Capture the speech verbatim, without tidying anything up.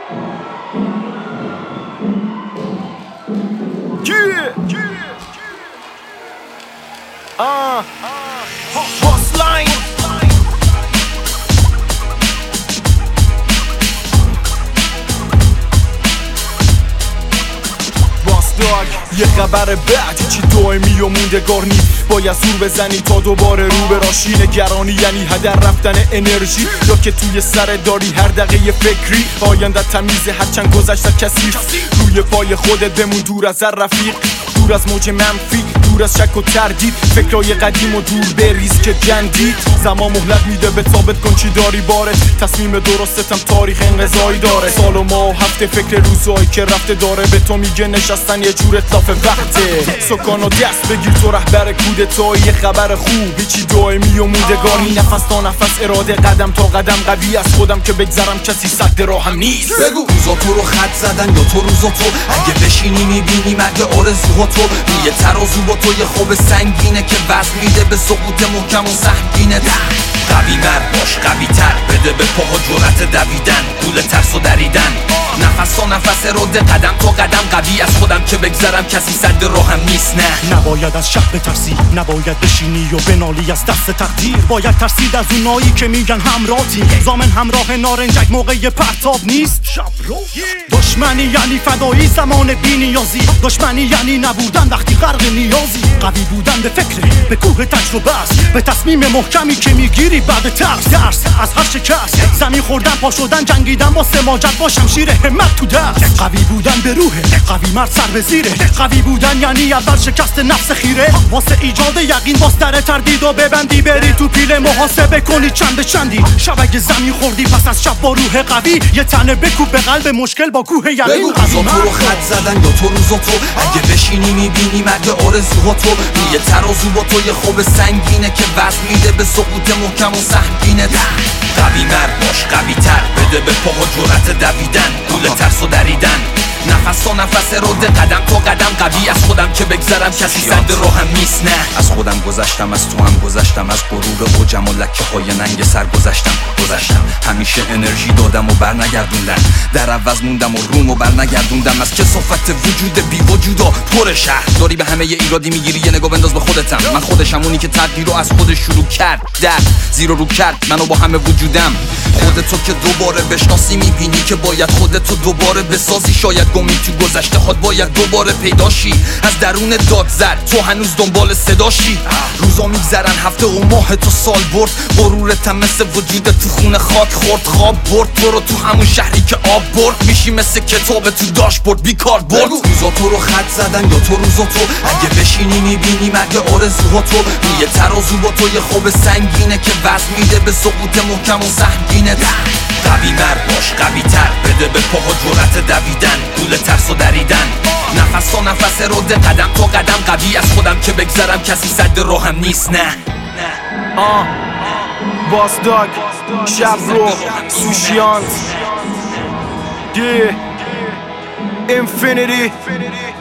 آه باس لاین یه خبر بعد چی دائمی و موندگار نی باید زور بزنی تا دوباره رو به راشی نگرانی یعنی هدر رفتن انرژی یا که توی سر داری هر دقیقه فکری آینده تمیزه هرچند گذشته کثیف روی پای خودت بمون دور از هر رفیق دور از موج منفی دور از شک و تردید فکرای قدیم و دور بریز که جندید زمان مهلت میده به ثابت کن چی داری بارت تصمیم درستتم تاریخ انقضایی داره سال و ماه و هفته فکر روزایی که رفته داره به تو میگه نشستن یه جور اطلاف وقته سکان و دست بگیر تو رهبر کودتایی یه خبر خوب هیچی دائمی و موندگاری نفس تا نفس اراده قدم تا قدم قوی از خودم که بگذرم کسی سد راهم نیست بگو روزا تو رو خط زدن یا تو روزا تو اگه بشینی میبینی مرگ آرزوها تو یه ترازو با تو یه خوب سنگینه که وزن میده به سقوط محکم و سهمگینه قوی مرد باش قوی تر بده به پاها جرأت دویدن گول ترس و دریدن نفس تا نفس اراده قدم تا قدم قوی از خودم که بگذرم کسی سد راهم نیست نه نباید از شب بترسی نباید بشینی و بنالی از دست تقدیر باید ترسید از اونایی که میگن همراهی زامن همراه نارنجک موقع پرتاب نیست دشمنی یعنی فدایی زمان بی نیازی دشمنی یعنی نبودن وقتی غرق نیازی قوی بودن به فکر به کوه تجربه است به تصمیم محکمی که میگیری بعد ترس درس از هر شکست زمین خوردن پا شدن جنگیدن با سماجت با شمشیر همت تو دست قوی بودن به روحه قوی مرد سر به زیره قوی بودن یعنی اول شکست نفس خیره واسه ایجاد یقین باز در تردید و ببندی بری تو پیل محاسبه کنی چند به چندی شب اگه زمین خوردی پس از شب با روح قوی یه تنه بکوب به قلب مشکل با کوه یقین بگو روزا تو رو خط زدن یا تو روزا تو اگه بشینی میبینی مرگ آرزوها تو یه ترازو با تو یه خوب سنگینه که وزن میده به سقوط محکم و سهمگینه قوی مرد باش قوی تر بده به پاها جرأت دویدن گول ترس و دریدن نفس تا نفس اراده قدم تا قدم قوی از خودم که بگذرم کسی سد راهم نیست نه از خودم گذشتم از تو هم گذشتم از غرور و جم و لکه های ننگ سر گذشتم گذشتم همیشه انرژی دادم و بر نگردوندم در عوض موندم و روم و بر نگردوندم از کثافت وجود بی وجودا پر شهر داری به همه یه ایرادی میگیری یه نگاه بنداز به خودتم من خودشم اونی که تغییر رو از خودش شروع کرد در زیر و رو کرد منو با همه وجودم خودتو که دوباره بشناسی میبینی که باید خودتو دوباره بسازی شاید گمی تو گذشته خود باید دوباره پیداشی از درون داد زد تو هنوز دنبال صداشی روزا میگذرن هفته و ماه تو سال برد غرورتم مثل وجود تو خونه خاک خورد خواب برد تو رو تو همون شهری که آب برد میشی مثل کتاب تو داشبورد بیکار برد روزا تو رو خط زدن یا تو روزا تو اگه بشینی میبینی مرگ آرزوها تو یه ترازو با تو یه خوب سنگینه که وزن میده به سقوط محکم و سهمگینه قوی مرد باش قوی تر بده به پاها جرأت دویدن گول ترس و دریدن نفس تا نفس اراده قدم تا قدم قوی از خودم که بگذرم کسی سد راهم نیست نه آه باس داگ شب رو سوشیانت دی اینفینیتی